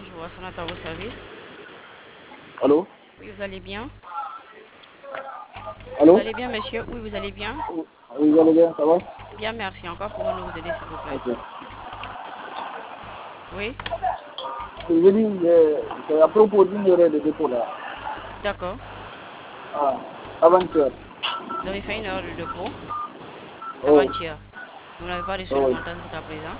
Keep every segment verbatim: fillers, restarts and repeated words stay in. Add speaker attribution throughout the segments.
Speaker 1: Bonjour, Assanat à vos services.
Speaker 2: Allô?
Speaker 1: Oui, vous allez bien? Vous
Speaker 2: Allô?
Speaker 1: allez bien, monsieur? Oui, vous allez bien?
Speaker 2: Oui, vous allez bien, ça va?
Speaker 1: Bien, merci. Encore pouvons-nous vous aider, s'il vous plaît?
Speaker 2: Ok.
Speaker 1: Oui?
Speaker 2: Je veux dire, euh, c'est à propos d'une erreur de dépôt là.
Speaker 1: D'accord.
Speaker 2: Ah, avant-hier.
Speaker 1: Vous avez fait une heure de dépôt
Speaker 2: Oh,
Speaker 1: avant-hier. Vous n'avez pas reçu le
Speaker 2: oh.
Speaker 1: montant jusqu'à présent?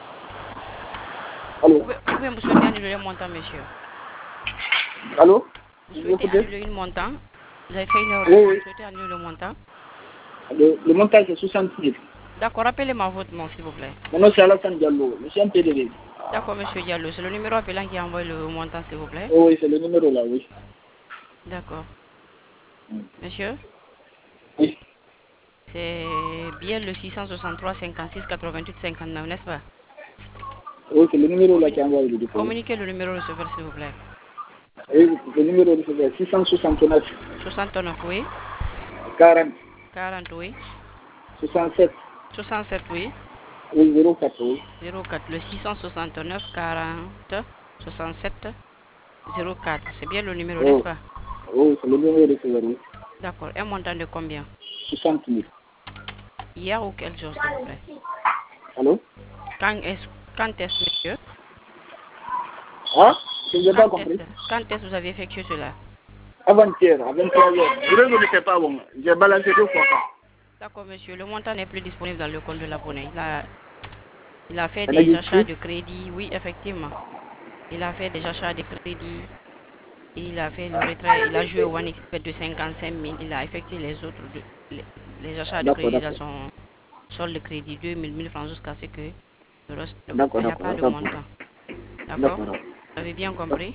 Speaker 2: Allô?
Speaker 1: Ou bien, ou bien vous souhaitez annuler le montant, monsieur?
Speaker 2: Allô?
Speaker 1: Vous
Speaker 2: Vous
Speaker 1: souhaitez
Speaker 2: écoutez?
Speaker 1: annuler une montant? Vous avez fait une heure de
Speaker 2: Oui,
Speaker 1: dépôt.
Speaker 2: oui.
Speaker 1: Vous souhaitez annuler le montant?
Speaker 2: Le, le montage c'est soixante mille.
Speaker 1: D'accord. Rappelez-moi votre nom, s'il vous plaît.
Speaker 2: Mon nom c'est Alassane Diallo. Je suis un P D V.
Speaker 1: D'accord, monsieur Diallo. C'est le numéro appelant qui envoie le montant, s'il vous plaît?
Speaker 2: Oh, oui, c'est le numéro là, oui.
Speaker 1: D'accord. Monsieur?
Speaker 2: Oui,
Speaker 1: C'est bien le six cent soixante-trois cinquante-six quatre-vingt-huit cinquante-neuf, n'est-ce pas?
Speaker 2: oui c'est le numéro là
Speaker 1: Communi-
Speaker 2: qui envoie le dépôt. Oui,
Speaker 1: Communiquez le numéro receveur, s'il vous plaît.
Speaker 2: oui le numéro c'est six cent soixante-neuf
Speaker 1: soixante-neuf, oui.
Speaker 2: quarante
Speaker 1: quarante, oui.
Speaker 2: soixante-sept
Speaker 1: soixante-sept, oui.
Speaker 2: oui, zéro quatre, oui.
Speaker 1: zéro quatre. Le six cent soixante-neuf quarante soixante-sept zéro quatre. C'est bien le numéro, n'est-ce
Speaker 2: Oh,
Speaker 1: pas?
Speaker 2: oh c'est le numéro receveur, oui.
Speaker 1: D'accord. Un montant de combien?
Speaker 2: soixante mille.
Speaker 1: Hier ou quel jour, s'il vous plaît?
Speaker 2: Allô?
Speaker 1: Quand est-ce, quand est-ce, monsieur?
Speaker 2: Ah, je n'ai
Speaker 1: Quand
Speaker 2: pas compris.
Speaker 1: est-ce, quand est-ce que vous avez effectué cela?
Speaker 2: Avant-hier, à vingt-trois heures. Je ne sais pas bon. J'ai balancé deux fois.
Speaker 1: D'accord, monsieur. Le montant n'est plus disponible dans le compte de l'abonné. Il a, il a fait
Speaker 2: Elle a
Speaker 1: des
Speaker 2: dit
Speaker 1: achats
Speaker 2: plus.
Speaker 1: de crédit. Oui, effectivement. Il a fait des achats de crédit. Il a fait le retrait, il a joué au One X Bet de cinquante-cinq mille. Il a effectué les autres, de- les, les achats de
Speaker 2: D'accord,
Speaker 1: crédit dans
Speaker 2: d'accord.
Speaker 1: son solde de crédit, deux mille, mille francs jusqu'à ce que le reste,
Speaker 2: D'accord,
Speaker 1: il n'y a
Speaker 2: d'accord,
Speaker 1: pas de
Speaker 2: d'accord.
Speaker 1: montant. D'accord?
Speaker 2: D'accord,
Speaker 1: Vous
Speaker 2: d'accord.
Speaker 1: avez bien compris?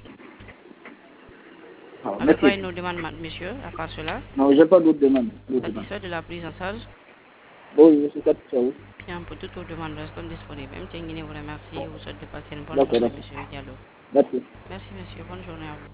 Speaker 2: Ah,
Speaker 1: Vous n'avez pas
Speaker 2: merci.
Speaker 1: une autre demande, ma- monsieur, à part cela?
Speaker 2: Non, j'ai pas d'autres demandes. D'autres demandes.
Speaker 1: Satisfait de la prise en charge?
Speaker 2: Oui, je suis satisfait, oui.
Speaker 1: Bien, pour toute autre demande, restons disponibles. M. Tengini vous remercie. Vous souhaite de passer une bonne
Speaker 2: D'accord,
Speaker 1: journée,
Speaker 2: d'accord.
Speaker 1: monsieur Diallo.
Speaker 2: Merci.
Speaker 1: Merci, monsieur. Bonne journée à vous.